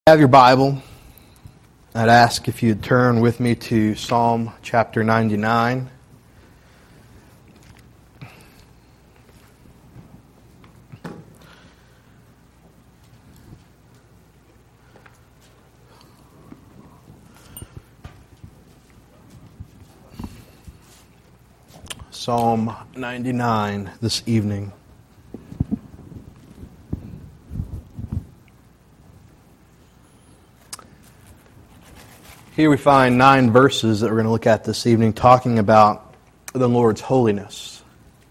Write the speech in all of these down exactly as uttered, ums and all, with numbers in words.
Have your Bible, I'd ask if you'd turn with me to Psalm chapter ninety-nine. Psalm ninety-nine this evening. Here we find nine verses that we're going to look at this evening talking about the Lord's holiness.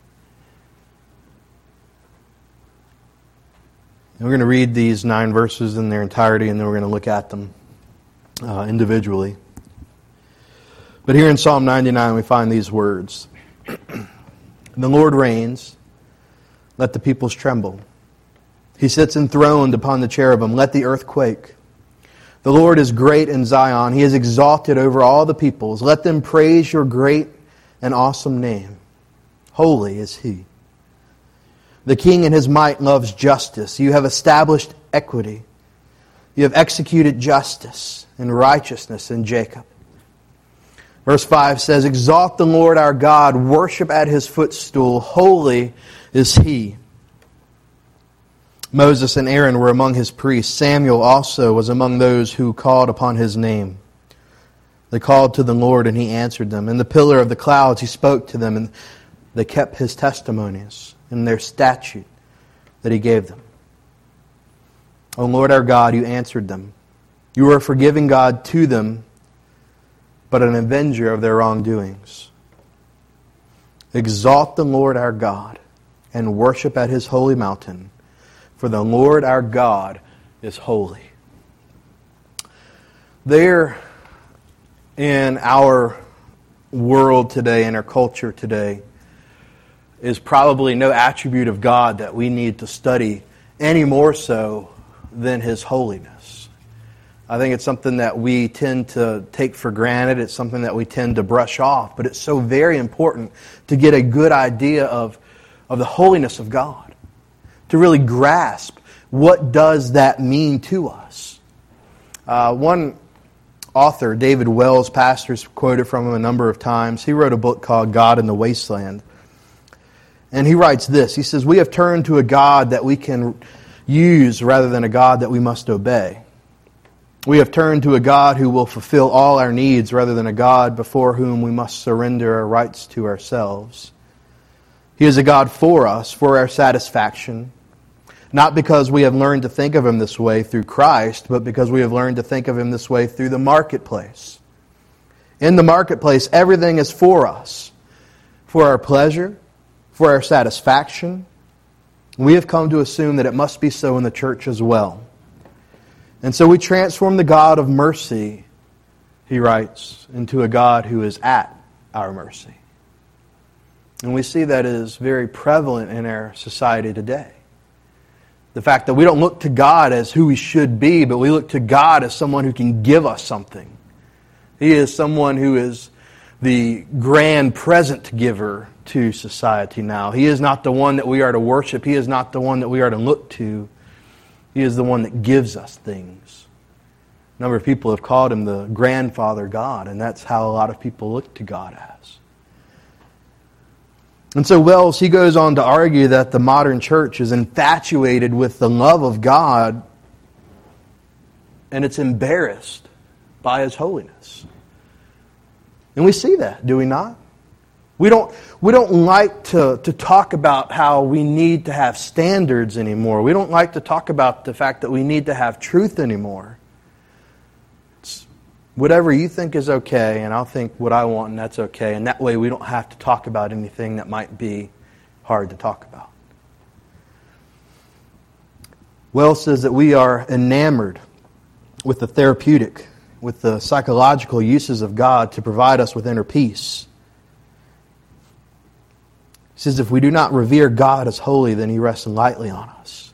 And we're going to read these nine verses in their entirety, and then we're going to look at them uh, individually. But here in Psalm ninety-nine we find these words. The Lord reigns, let the peoples tremble. He sits enthroned upon the cherubim, let the earth quake. The Lord is great in Zion. He is exalted over all the peoples. Let them praise your great and awesome name. Holy is He. The King in His might loves justice. You have established equity. You have executed justice and righteousness in Jacob. Verse five says, Exalt the Lord our God. Worship at His footstool. Holy is He. Moses and Aaron were among His priests. Samuel also was among those who called upon His name. They called to the Lord, and He answered them. In the pillar of the clouds He spoke to them, and they kept His testimonies and their statute that He gave them. O Lord our God, You answered them. You are a forgiving God to them, but an avenger of their wrongdoings. Exalt the Lord our God, and worship at His holy mountain. For the Lord our God is holy. There in our world today, in our culture today, is probably no attribute of God that we need to study any more so than His holiness. I think it's something that we tend to take for granted. It's something that we tend to brush off. But it's so very important to get a good idea of, of the holiness of God. To really grasp what does that mean to us. Uh, one author, David Wells, pastors quoted from him a number of times. He wrote a book called God in the Wasteland. And he writes this. He says, We have turned to a God that we can use rather than a God that we must obey. We have turned to a God who will fulfill all our needs rather than a God before whom we must surrender our rights to ourselves. He is a God for us, for our satisfaction. Not because we have learned to think of Him this way through Christ, but because we have learned to think of Him this way through the marketplace. In the marketplace, everything is for us. For our pleasure, for our satisfaction. We have come to assume that it must be so in the church as well. And so we transform the God of mercy, he writes, into a God who is at our mercy. And we see that is very prevalent in our society today. The fact that we don't look to God as who He should be, but we look to God as someone who can give us something. He is someone who is the grand present giver to society now. He is not the one that we are to worship. He is not the one that we are to look to. He is the one that gives us things. A number of people have called Him the grandfather God, and that's how a lot of people look to God as. And so Wells, he goes on to argue that the modern church is infatuated with the love of God, and it's embarrassed by His holiness. And we see that, do we not? We don't, we don't like to, to talk about how we need to have standards anymore. We don't like to talk about the fact that we need to have truth anymore. It's whatever you think is okay, and I'll think what I want, and that's okay. And that way we don't have to talk about anything that might be hard to talk about. Wells says that we are enamored with the therapeutic, with the psychological uses of God to provide us with inner peace. He says if we do not revere God as holy, then He rests lightly on us.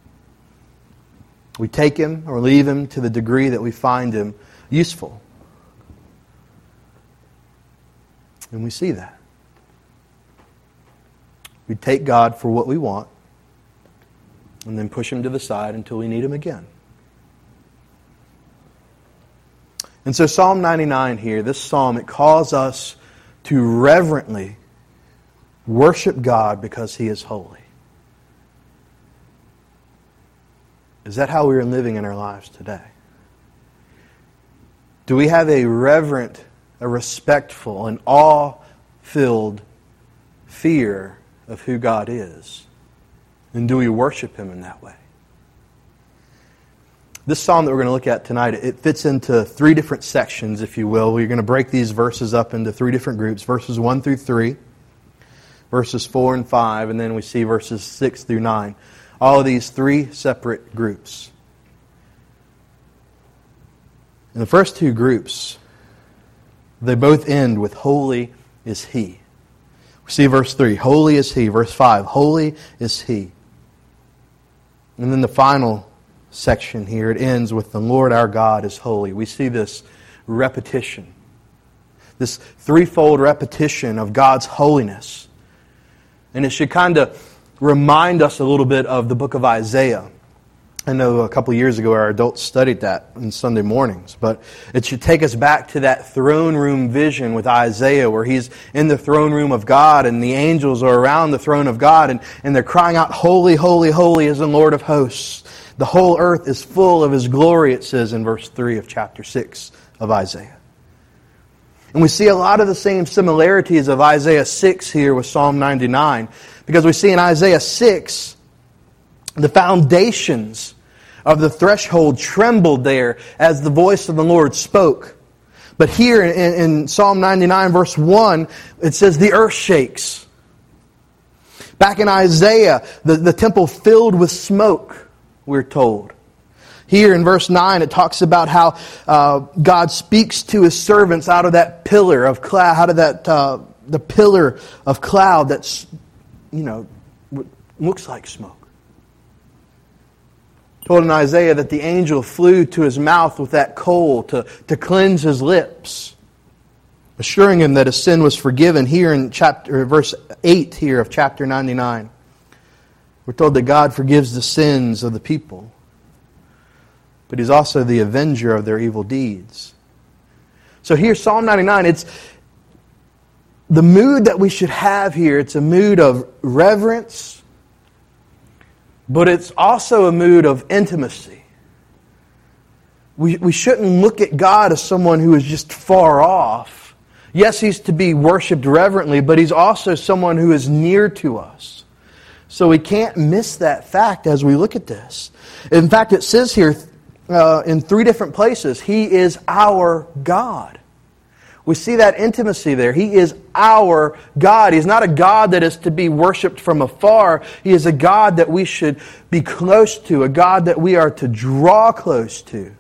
We take Him or leave Him to the degree that we find Him useful. And we see that. We take God for what we want and then push Him to the side until we need Him again. And so Psalm ninety-nine here, this psalm, it calls us to reverently worship God because He is holy. Is that how we are living in our lives today? Do we have a reverent, a respectful, an awe-filled fear of who God is? And do we worship Him in that way? This psalm that we're going to look at tonight, it fits into three different sections, if you will. We're going to break these verses up into three different groups. Verses one through three, verses four and five, and then we see verses six through nine. All of these three separate groups. In the first two groups, they both end with holy is He. We see verse three, holy is He. Verse five, holy is He. And then the final section here, it ends with the Lord our God is holy. We see this repetition, this threefold repetition of God's holiness. And it should kind of remind us a little bit of the book of Isaiah. I know a couple years ago our adults studied that on Sunday mornings, but it should take us back to that throne room vision with Isaiah where he's in the throne room of God and the angels are around the throne of God and, and they're crying out, holy, holy, holy is the Lord of hosts. The whole earth is full of His glory, it says in verse three of chapter six of Isaiah. And we see a lot of the same similarities of Isaiah six here with Psalm ninety-nine, because we see in Isaiah six, the foundations of the threshold trembled there as the voice of the Lord spoke. But here in, in Psalm ninety-nine verse one, it says the earth shakes. Back in Isaiah, the, the temple filled with smoke, we're told. Here in verse nine, it talks about how uh, God speaks to His servants out of that pillar of cloud, out of that uh, the pillar of cloud that's, you know, looks like smoke. Told in Isaiah that the angel flew to his mouth with that coal to, to cleanse his lips, assuring him that his sin was forgiven. Here in chapter verse eight here of chapter ninety-nine, we're told that God forgives the sins of the people, but He's also the avenger of their evil deeds. So here, Psalm ninety-nine, it's the mood that we should have here. It's a mood of reverence, but it's also a mood of intimacy. We, we shouldn't look at God as someone who is just far off. Yes, He's to be worshipped reverently, but He's also someone who is near to us. So we can't miss that fact as we look at this. In fact, it says here uh, in three different places, He is our God. We see that intimacy there. He is our God. He's not a God that is to be worshipped from afar. He is a God that we should be close to, a God that we are to draw close to.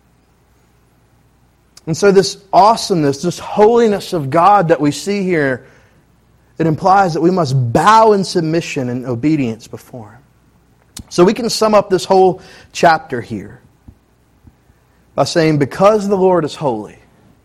And so this awesomeness, this holiness of God that we see here, it implies that we must bow in submission and obedience before Him. So we can sum up this whole chapter here by saying, because the Lord is holy,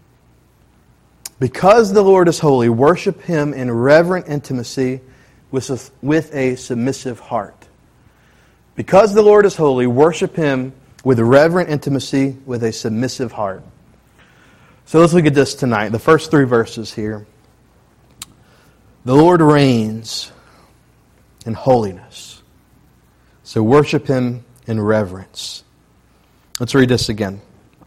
because the Lord is holy, worship Him in reverent intimacy with a, with a submissive heart. Because the Lord is holy, worship Him with reverent intimacy with a submissive heart. So let's look at this tonight. The first three verses here. The Lord reigns in holiness, so worship Him in reverence. Let's read this again.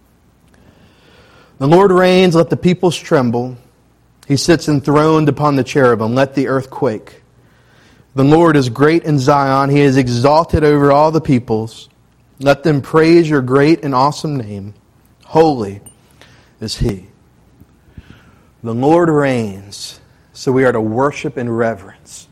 The Lord reigns, let the peoples tremble. He sits enthroned upon the cherubim, let the earth quake. The Lord is great in Zion, He is exalted over all the peoples. Let them praise Your great and awesome name. Holy is He. The Lord reigns, so we are to worship in reverence.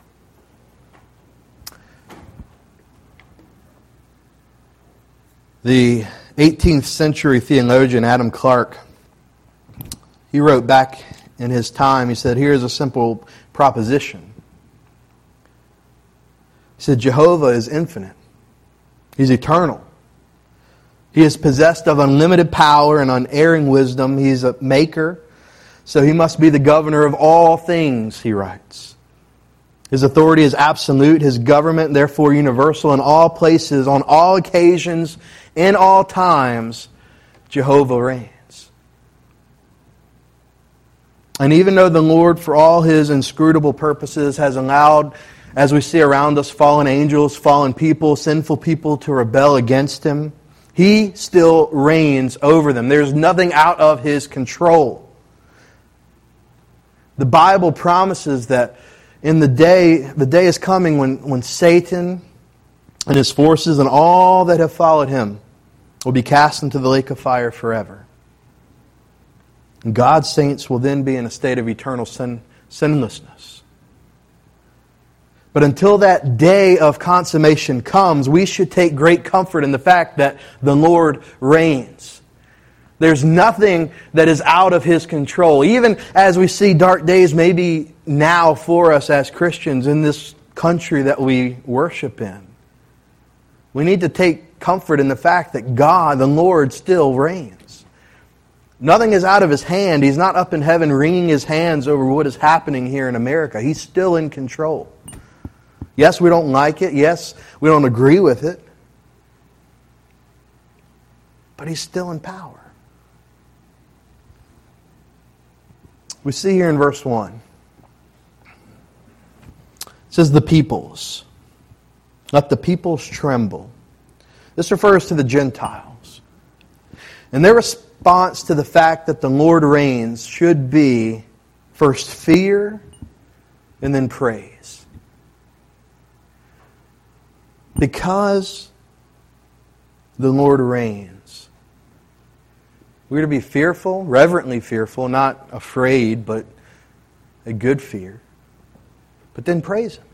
The eighteenth century theologian Adam Clarke, he wrote back in his time, he said, here's a simple proposition. He said, Jehovah is infinite. He's eternal. He is possessed of unlimited power and unerring wisdom. He's a maker, so He must be the governor of all things, he writes. His authority is absolute, His government therefore universal in all places, on all occasions, in all times, Jehovah reigns. And even though the Lord, for all His inscrutable purposes, has allowed, as we see around us, fallen angels, fallen people, sinful people to rebel against Him, He still reigns over them. There's nothing out of His control. The Bible promises that in the day, the day is coming when, when Satan and his forces and all that have followed him will be cast into the lake of fire forever. And God's saints will then be in a state of eternal sin, sinlessness. But until that day of consummation comes, we should take great comfort in the fact that the Lord reigns. There's nothing that is out of His control. Even as we see dark days maybe now for us as Christians in this country that we worship in, we need to take comfort in the fact that God, the Lord, still reigns. Nothing is out of His hand. He's not up in heaven wringing His hands over what is happening here in America. He's still in control. Yes, we don't like it. Yes, we don't agree with it. But He's still in power. We see here in verse one. It says, the peoples. Let the peoples tremble. This refers to the Gentiles. And their response to the fact that the Lord reigns should be first fear and then praise. Because the Lord reigns, we're to be fearful, reverently fearful, not afraid, but a good fear. But then praise Him.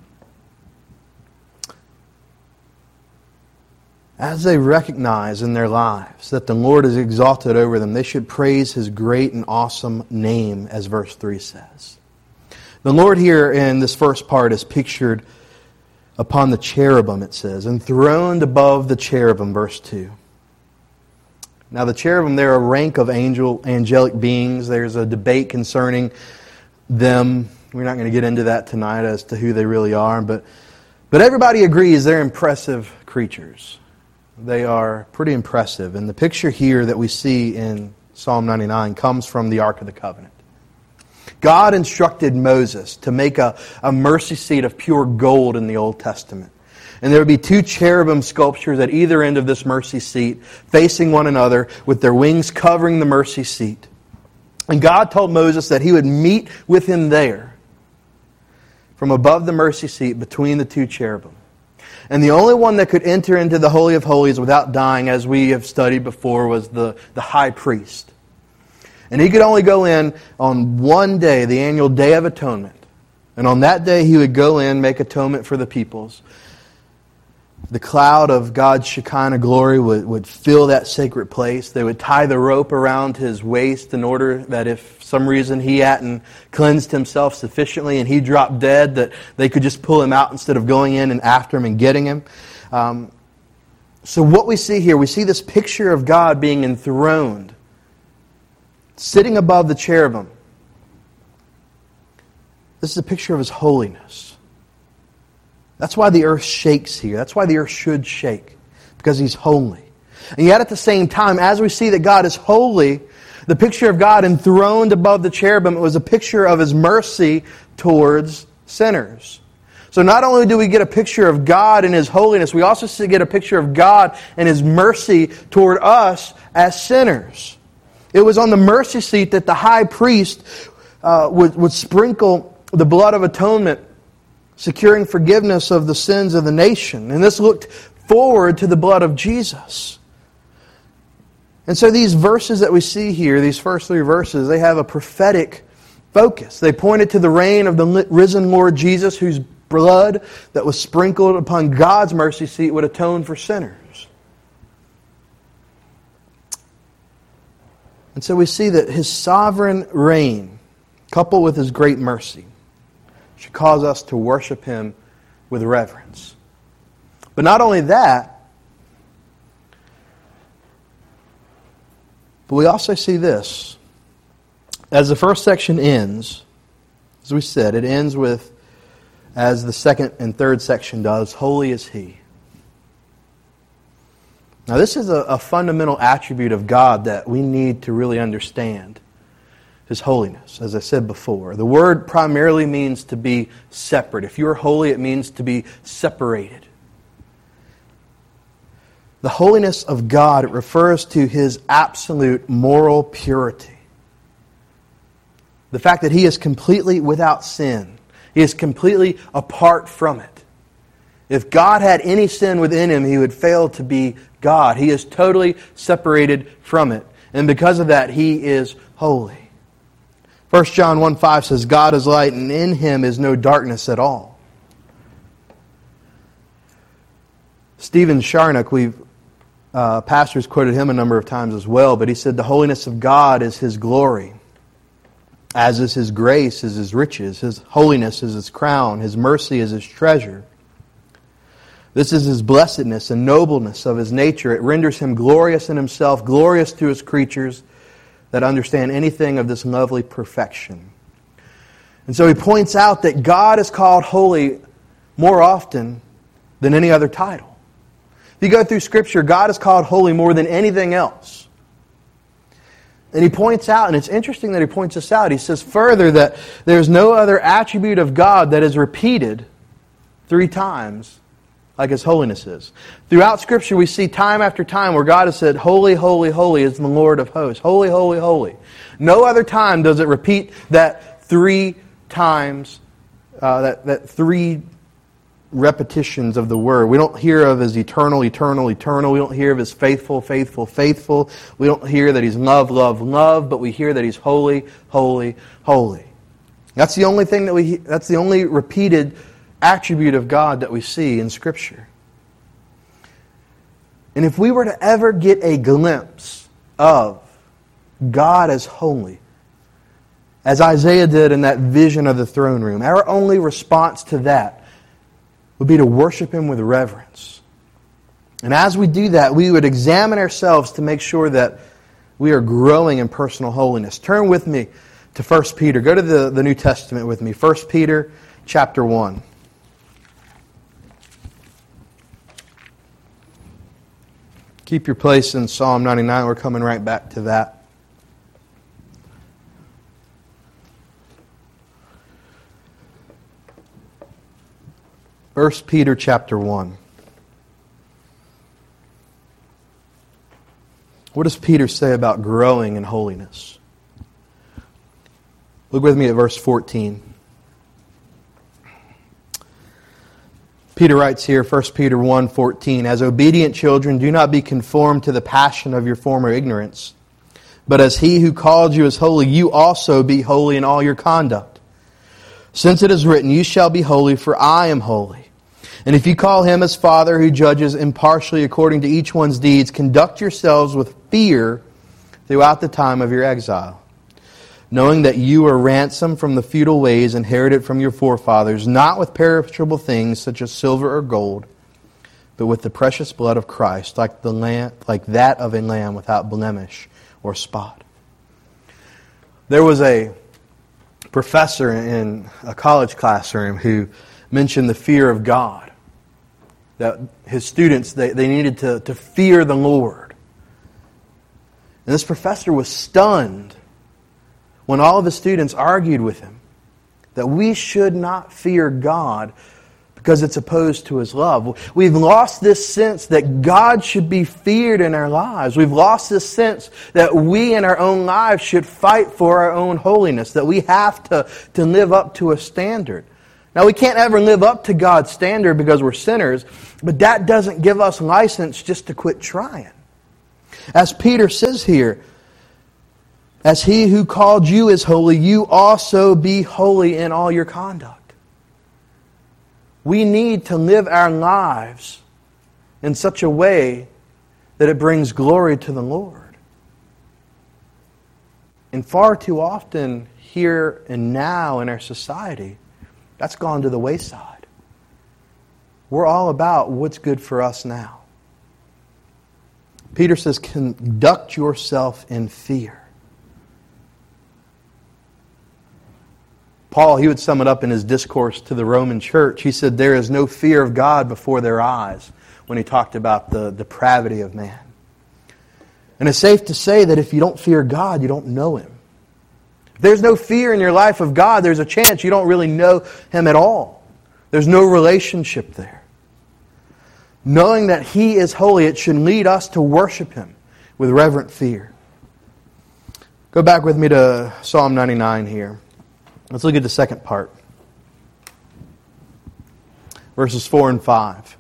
As they recognize in their lives that the Lord is exalted over them, they should praise His great and awesome name, as verse three says. The Lord here in this first part is pictured upon the cherubim, it says, enthroned above the cherubim, verse two. Now the cherubim, they're a rank of angel, angelic beings. There's a debate concerning them. We're not going to get into that tonight as to who they really are, but but everybody agrees they're impressive creatures. They are pretty impressive. And the picture here that we see in Psalm ninety-nine comes from the Ark of the Covenant. God instructed Moses to make a, a mercy seat of pure gold in the Old Testament. And there would be two cherubim sculptures at either end of this mercy seat, facing one another, with their wings covering the mercy seat. And God told Moses that He would meet with him there, from above the mercy seat between the two cherubim. And the only one that could enter into the Holy of Holies without dying, as we have studied before, was the, the high priest. And he could only go in on one day, the annual Day of Atonement. And on that day he would go in, make atonement for the peoples. The cloud of God's Shekinah glory would, would fill that sacred place. They would tie the rope around his waist in order that if for some reason he hadn't cleansed himself sufficiently and he dropped dead, that they could just pull him out instead of going in and after him and getting him. Um, so what we see here, we see this picture of God being enthroned, sitting above the cherubim. This is a picture of His holiness. That's why the earth shakes here. That's why the earth should shake. Because He's holy. And yet at the same time, as we see that God is holy, the picture of God enthroned above the cherubim, it was a picture of His mercy towards sinners. So not only do we get a picture of God and His holiness, we also get a picture of God and His mercy toward us as sinners. It was on the mercy seat that the high priest uh, would, would sprinkle the blood of atonement, securing forgiveness of the sins of the nation. And this looked forward to the blood of Jesus. And so these verses that we see here, these first three verses, they have a prophetic focus. They pointed to the reign of the risen Lord Jesus, whose blood that was sprinkled upon God's mercy seat would atone for sinners. And so we see that His sovereign reign, coupled with His great mercy, should cause us to worship Him with reverence. But not only that, but we also see this. As the first section ends, as we said, it ends with, as the second and third section does, holy is He. Now this is a, a fundamental attribute of God that we need to really understand. His holiness, as I said before. The word primarily means to be separate. If you're holy, it means to be separated. The holiness of God, it refers to His absolute moral purity. The fact that He is completely without sin. He is completely apart from it. If God had any sin within Him, He would fail to be God. He is totally separated from it. And because of that, He is holy. First John one five says, God is light, and in Him is no darkness at all. Stephen Charnock, we've uh, pastors quoted him a number of times as well, but he said the holiness of God is His glory, as is His grace is His riches, His holiness is His crown, His mercy is His treasure. This is His blessedness and nobleness of His nature. It renders Him glorious in Himself, glorious to His creatures that understand anything of this lovely perfection. And so he points out that God is called holy more often than any other title. If you go through Scripture, God is called holy more than anything else. And he points out, and it's interesting that he points this out, he says further that there's no other attribute of God that is repeated three times like His holiness is. Throughout Scripture we see time after time where God has said, holy, holy, holy is the Lord of hosts. Holy, holy, holy. No other time does it repeat that three times, uh, that, that three repetitions of the word. We don't hear of His eternal, eternal, eternal. We don't hear of His faithful, faithful, faithful. We don't hear that He's love, love, love, but we hear that He's holy, holy, holy. That's the only thing that we, that's the only repeated attribute of God that we see in Scripture. And if we were to ever get a glimpse of God as holy, as Isaiah did in that vision of the throne room, our only response to that would be to worship Him with reverence. And as we do that, we would examine ourselves to make sure that we are growing in personal holiness. Turn with me to First Peter. Go to the, the New Testament with me. First Peter chapter one. Keep your place in Psalm ninety-nine. We're coming right back to that. First Peter chapter one. What does Peter say about growing in holiness? Look with me at verse fourteen. Peter writes here, First Peter one fourteen, as obedient children, do not be conformed to the passion of your former ignorance, but as He who called you is holy, you also be holy in all your conduct. Since it is written, you shall be holy, for I am holy. And if you call Him as Father who judges impartially according to each one's deeds, conduct yourselves with fear throughout the time of your exile, knowing that you were ransomed from the futile ways inherited from your forefathers, not with perishable things such as silver or gold, but with the precious blood of Christ, like the lamb, like that of a lamb without blemish or spot. There was a professor in a college classroom who mentioned the fear of God, that his students, they, they needed to, to fear the Lord. And this professor was stunned when all of the students argued with him that we should not fear God because it's opposed to His love. We've lost this sense that God should be feared in our lives. We've lost this sense that we in our own lives should fight for our own holiness, that we have to, to live up to a standard. Now, we can't ever live up to God's standard because we're sinners, but that doesn't give us license just to quit trying. As Peter says here, as He who called you is holy, you also be holy in all your conduct. We need to live our lives in such a way that it brings glory to the Lord. And far too often here and now in our society, that's gone to the wayside. We're all about what's good for us now. Peter says, conduct yourself in fear. Paul, he would sum it up in his discourse to the Roman church. He said, there is no fear of God before their eyes, when he talked about the depravity of man. And it's safe to say that if you don't fear God, you don't know Him. If there's no fear in your life of God, there's a chance you don't really know Him at all. There's no relationship there. Knowing that He is holy, it should lead us to worship Him with reverent fear. Go back with me to Psalm ninety-nine here. Let's look at the second part. Verses four and five.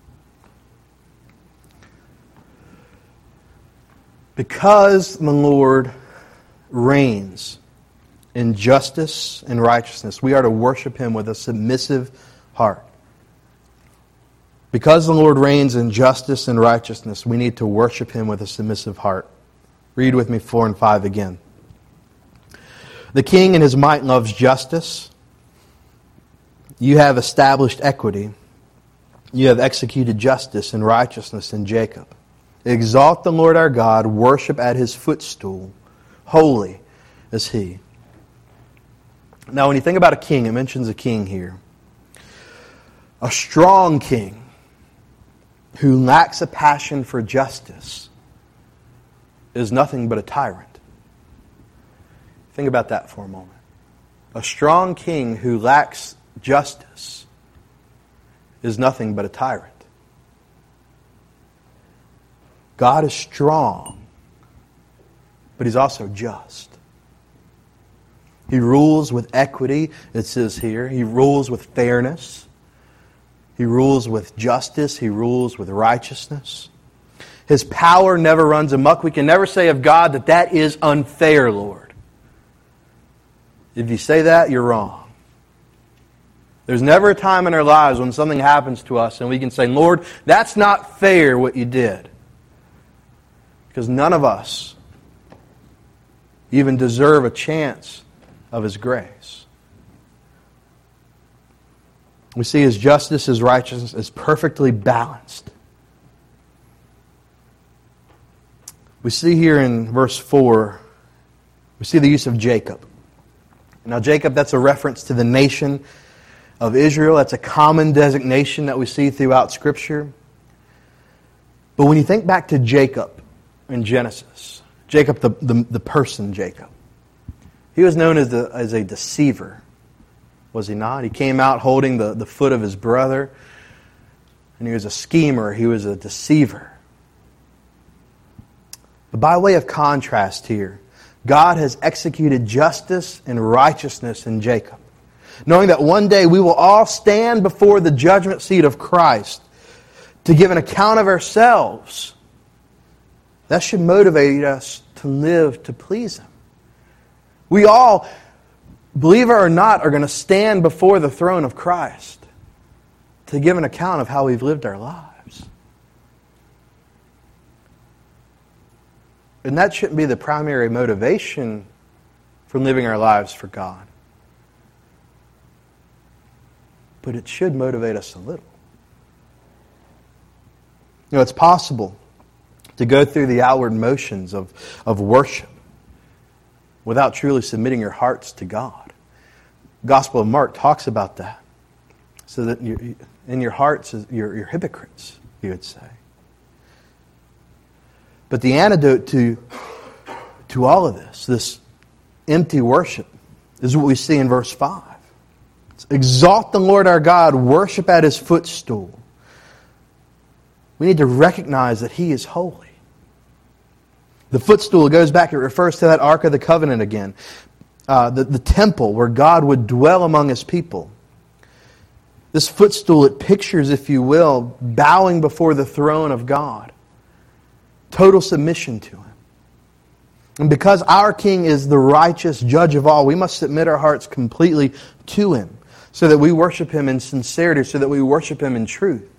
Because the Lord reigns in justice and righteousness, we are to worship Him with a submissive heart. Because the Lord reigns in justice and righteousness, we need to worship Him with a submissive heart. Read with me four and five again. The king in his might loves justice. You have established equity. You have executed justice and righteousness in Jacob. Exalt the Lord our God. Worship at His footstool. Holy is He. Now when you think about a king, it mentions a king here. A strong king who lacks a passion for justice is nothing but a tyrant. Think about that for a moment. A strong king who lacks justice is nothing but a tyrant. God is strong, but He's also just. He rules with equity, it says here. He rules with fairness. He rules with justice. He rules with righteousness. His power never runs amok. We can never say of God that that is unfair, Lord. If you say that, you're wrong. There's never a time in our lives when something happens to us and we can say, Lord, that's not fair what you did. Because none of us even deserve a chance of His grace. We see His justice, His righteousness is perfectly balanced. We see here in verse four, we see the use of Jacob. Now Jacob, that's a reference to the nation of Israel. That's a common designation that we see throughout Scripture. But when you think back to Jacob in Genesis, Jacob, the, the, the person Jacob, he was known as, the, as a deceiver. Was he not? He came out holding the, the foot of his brother. And he was a schemer. He was a deceiver. But by way of contrast here, God has executed justice and righteousness in Jacob. Knowing that one day we will all stand before the judgment seat of Christ to give an account of ourselves. That should motivate us to live to please Him. We all, believe it or not, are going to stand before the throne of Christ to give an account of how we've lived our lives. And that shouldn't be the primary motivation for living our lives for God. But it should motivate us a little. You know, it's possible to go through the outward motions of, of worship without truly submitting your hearts to God. The Gospel of Mark talks about that. So that you, in your hearts, you're, you're hypocrites, you would say. But the antidote to, to all of this, this empty worship, is what we see in verse five. It's, exalt the Lord our God, worship at His footstool. We need to recognize that He is holy. The footstool, it goes back, it refers to that Ark of the Covenant again. Uh, the, the temple where God would dwell among His people. This footstool, it pictures, if you will, bowing before the throne of God. Total submission to Him. And because our King is the righteous judge of all, we must submit our hearts completely to Him so that we worship Him in sincerity, so that we worship Him in truth.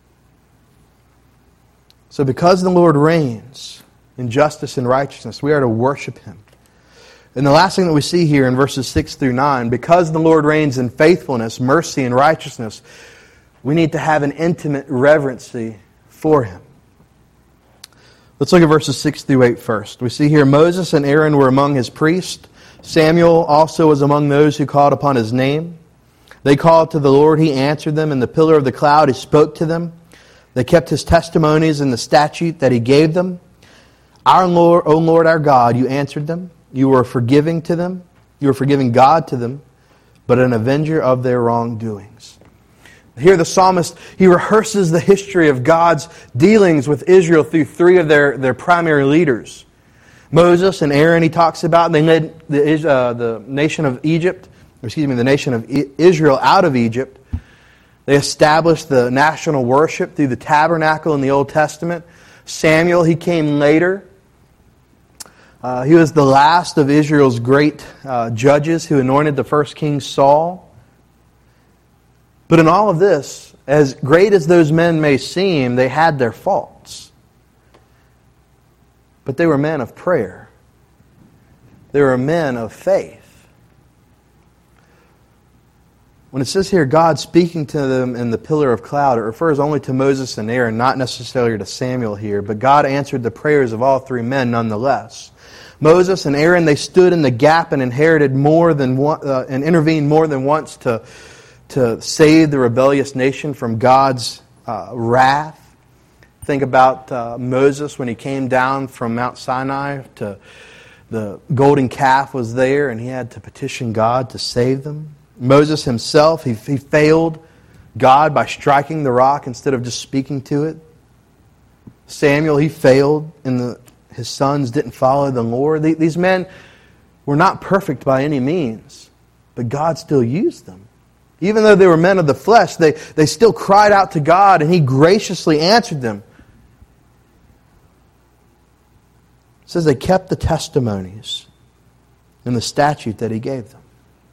So because the Lord reigns in justice and righteousness, we are to worship Him. And the last thing that we see here in verses six through nine, because the Lord reigns in faithfulness, mercy, and righteousness, we need to have an intimate reverency for Him. Let's look at verses six through eight first. We see here Moses and Aaron were among His priests. Samuel also was among those who called upon His name. They called to the Lord, He answered them. In the pillar of the cloud He spoke to them. They kept His testimonies and the statute that He gave them. Our Lord, O Lord our God, You answered them. You were forgiving to them. You are forgiving God to them, but an avenger of their wrongdoings. Here the psalmist, he rehearses the history of God's dealings with Israel through three of their, their primary leaders. Moses and Aaron he talks about. They led the, uh, the nation of Egypt, or excuse me, the nation of Israel out of Egypt. They established the national worship through the tabernacle in the Old Testament. Samuel, he came later. Uh, he was the last of Israel's great uh, judges who anointed the first king Saul. But in all of this, as great as those men may seem, they had their faults. But they were men of prayer. They were men of faith. When it says here, God speaking to them in the pillar of cloud, it refers only to Moses and Aaron, not necessarily to Samuel here. But God answered the prayers of all three men nonetheless. Moses and Aaron, they stood in the gap and inherited more than one, uh, and intervened more than once to, to save the rebellious nation from God's uh, wrath. Think about uh, Moses when he came down from Mount Sinai. To the golden calf was there, and he had to petition God to save them. Moses himself, he, he failed God by striking the rock instead of just speaking to it. Samuel, he failed, and the, his sons didn't follow the Lord. These men were not perfect by any means, but God still used them. Even though they were men of the flesh, they, they still cried out to God, and He graciously answered them. It says they kept the testimonies and the statute that He gave them.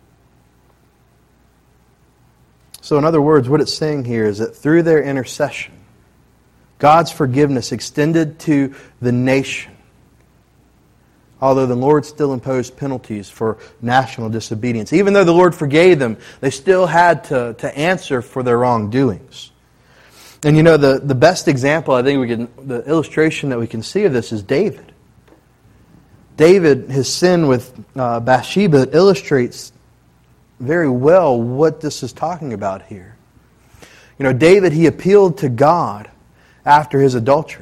So in other words, what it's saying here is that through their intercession, God's forgiveness extended to the nation. Although the Lord still imposed penalties for national disobedience. Even though the Lord forgave them, they still had to, to answer for their wrongdoings. And you know, the, the best example, I think we can, the illustration that we can see of this is David. David, his sin with uh, Bathsheba illustrates very well what this is talking about here. You know, David, he appealed to God after his adultery.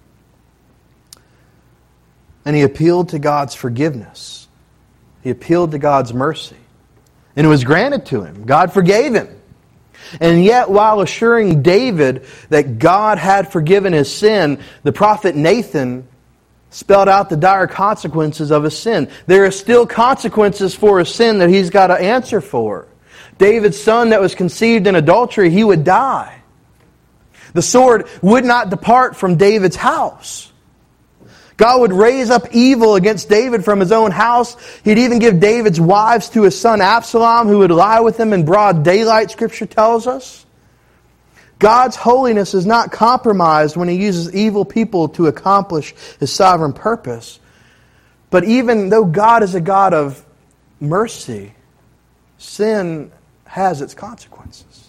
And he appealed to God's forgiveness. He appealed to God's mercy. And it was granted to him. God forgave him. And yet, while assuring David that God had forgiven his sin, the prophet Nathan spelled out the dire consequences of his sin. There are still consequences for his sin that he's got to answer for. David's son that was conceived in adultery, he would die. The sword would not depart from David's house. God would raise up evil against David from his own house. He'd even give David's wives to his son Absalom, who would lie with him in broad daylight, Scripture tells us. God's holiness is not compromised when He uses evil people to accomplish His sovereign purpose. But even though God is a God of mercy, sin has its consequences.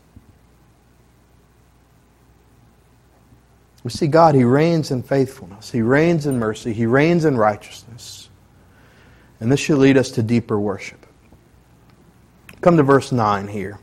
We see God, He reigns in faithfulness. He reigns in mercy. He reigns in righteousness. And this should lead us to deeper worship. Come to verse nine here.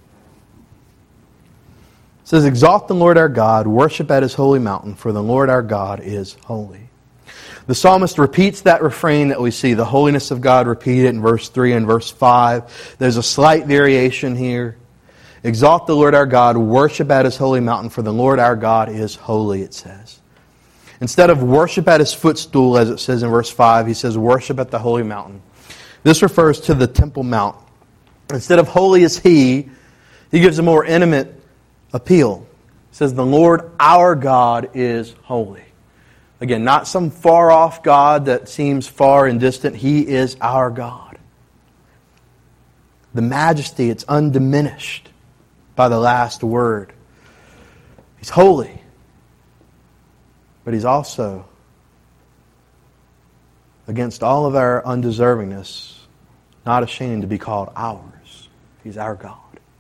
It says, "Exalt the Lord our God, worship at His holy mountain, for the Lord our God is holy." The psalmist repeats that refrain that we see, the holiness of God, repeated in verse three and verse five. There's a slight variation here. Exalt the Lord our God, worship at His holy mountain, for the Lord our God is holy, it says. Instead of worship at His footstool, as it says in verse five, he says worship at the holy mountain. This refers to the Temple Mount. Instead of holy is He, he gives a more intimate appeal. It says the Lord our God is holy. Again, not some far off God that seems far and distant. He is our God. The majesty, it's undiminished by the last word. He's holy. But He's also, against all of our undeservingness, not ashamed to be called ours. He's our God.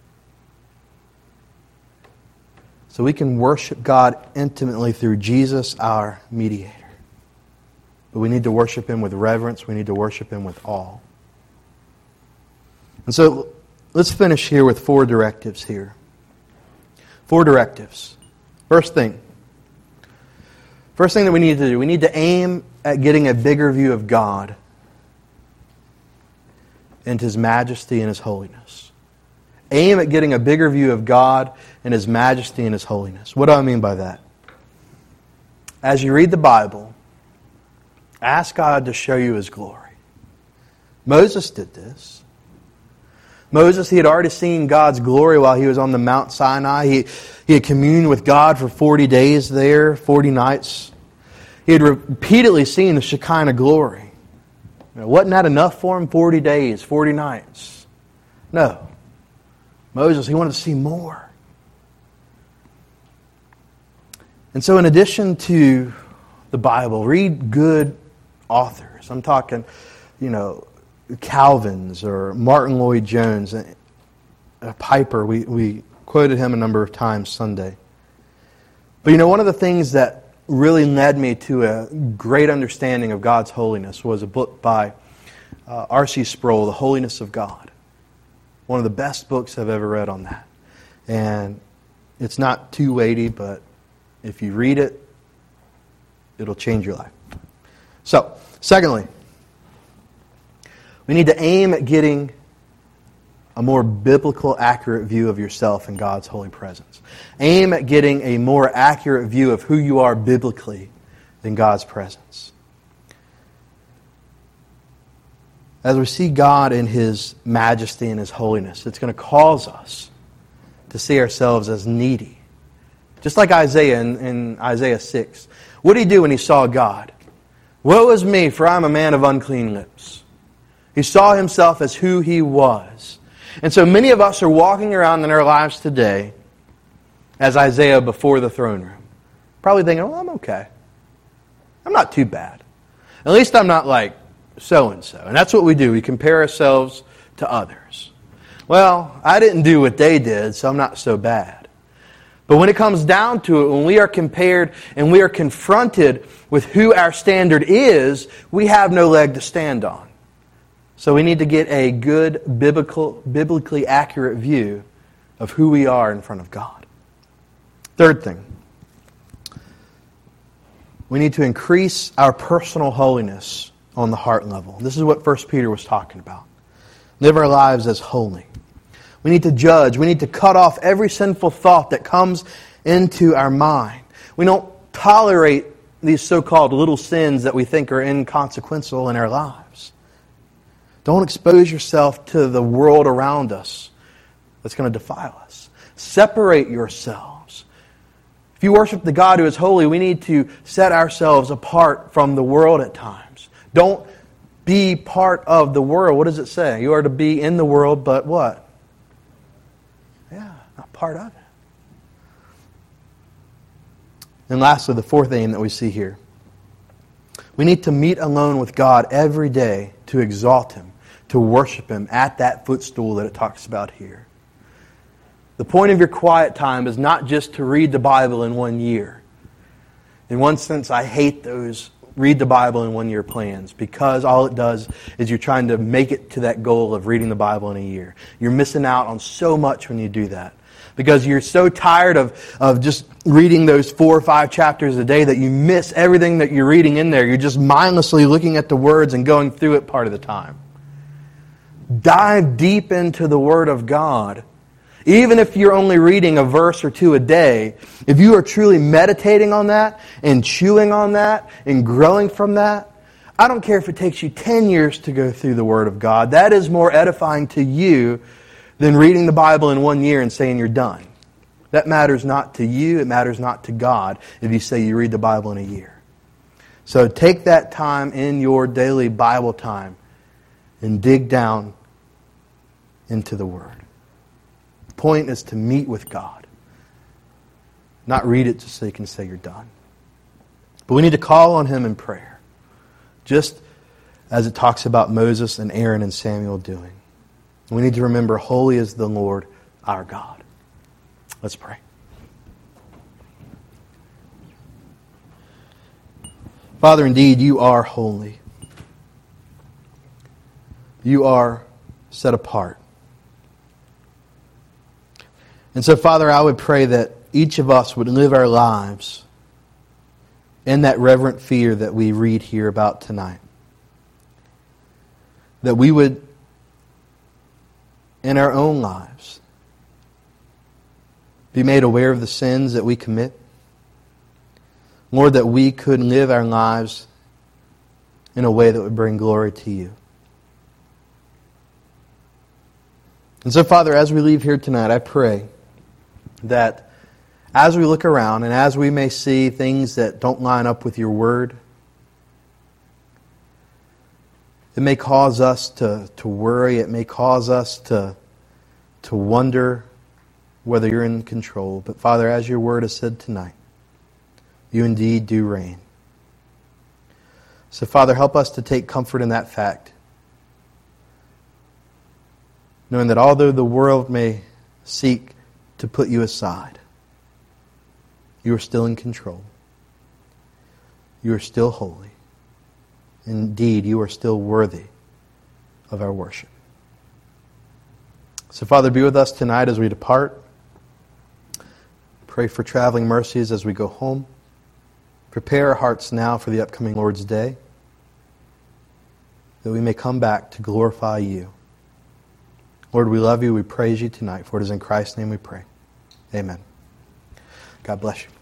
So we can worship God intimately through Jesus, our mediator. But we need to worship Him with reverence. We need to worship Him with awe. And so let's finish here with four directives here. Four directives. First thing. First thing that we need to do, we need to aim at getting a bigger view of God into His majesty and His holiness. Aim at getting a bigger view of God and His majesty and His holiness. What do I mean by that? As you read the Bible, ask God to show you His glory. Moses did this. Moses, he had already seen God's glory while he was on the Mount Sinai. He, he had communed with God for forty days there, forty nights. He had repeatedly seen the Shekinah glory. Now, wasn't that enough for him? forty days, forty nights. No. Moses, he wanted to see more. And so in addition to the Bible, read good authors. I'm talking, you know, Calvin's or Martin Lloyd-Jones, a Piper. We, we quoted him a number of times Sunday. But you know, one of the things that really led me to a great understanding of God's holiness was a book by uh, R C Sproul, The Holiness of God. One of the best books I've ever read on that. And it's not too weighty, but if you read it, it'll change your life. So, secondly, we need to aim at getting a more biblical, accurate view of yourself in God's holy presence. Aim at getting a more accurate view of who you are biblically in God's presence. As we see God in His majesty and His holiness, it's going to cause us to see ourselves as needy. Just like Isaiah in, in Isaiah six. What did he do when he saw God? Woe is me, for I am a man of unclean lips. He saw himself as who he was. And so many of us are walking around in our lives today as Isaiah before the throne room. Probably thinking, well, I'm okay. I'm not too bad. At least I'm not like so-and-so. And that's what we do. We compare ourselves to others. Well, I didn't do what they did, so I'm not so bad. But when it comes down to it, when we are compared and we are confronted with who our standard is, we have no leg to stand on. So we need to get a good, biblical, biblically accurate view of who we are in front of God. Third thing, we need to increase our personal holiness on the heart level. This is what First Peter was talking about. Live our lives as holy. We need to judge. We need to cut off every sinful thought that comes into our mind. We don't tolerate these so-called little sins that we think are inconsequential in our lives. Don't expose yourself to the world around us that's going to defile us. Separate yourselves. If you worship the God who is holy, we need to set ourselves apart from the world at times. Don't be part of the world. What does it say? You are to be in the world, but what? Yeah, not part of it. And lastly, the fourth aim that we see here. We need to meet alone with God every day to exalt Him, to worship Him at that footstool that it talks about here. The point of your quiet time is not just to read the Bible in one year. In one sense, I hate those read the Bible in one year plans, because all it does is you're trying to make it to that goal of reading the Bible in a year. You're missing out on so much when you do that, because you're so tired of, of just reading those four or five chapters a day that you miss everything that you're reading in there. You're just mindlessly looking at the words and going through it part of the time. Dive deep into the Word of God. Even if you're only reading a verse or two a day, if you are truly meditating on that and chewing on that and growing from that, I don't care if it takes you ten years to go through the Word of God. That is more edifying to you than reading the Bible in one year and saying you're done. That matters not to you. It matters not to God if you say you read the Bible in a year. So take that time in your daily Bible time and dig down into the Word. The point is to meet with God, not read it just so you can say you're done. But we need to call on Him in prayer, just as it talks about Moses and Aaron and Samuel doing. We need to remember, holy is the Lord our God. Let's pray. Father, indeed, you are holy. You are set apart. And so, Father, I would pray that each of us would live our lives in that reverent fear that we read here about tonight. That we would in our own lives. Be made aware of the sins that we commit. Lord, that we could live our lives in a way that would bring glory to you. And so, Father, as we leave here tonight, I pray that as we look around and as we may see things that don't line up with your word, it may cause us to, to worry. It may cause us to, to wonder whether you're in control. But Father, as your word has said tonight, you indeed do reign. So Father, help us to take comfort in that fact, knowing that although the world may seek to put you aside, you are still in control. You are still holy. Indeed, you are still worthy of our worship. So Father, be with us tonight as we depart. Pray for traveling mercies as we go home. Prepare our hearts now for the upcoming Lord's Day, that we may come back to glorify you. Lord, we love you. We praise you tonight. For it is in Christ's name we pray. Amen. God bless you.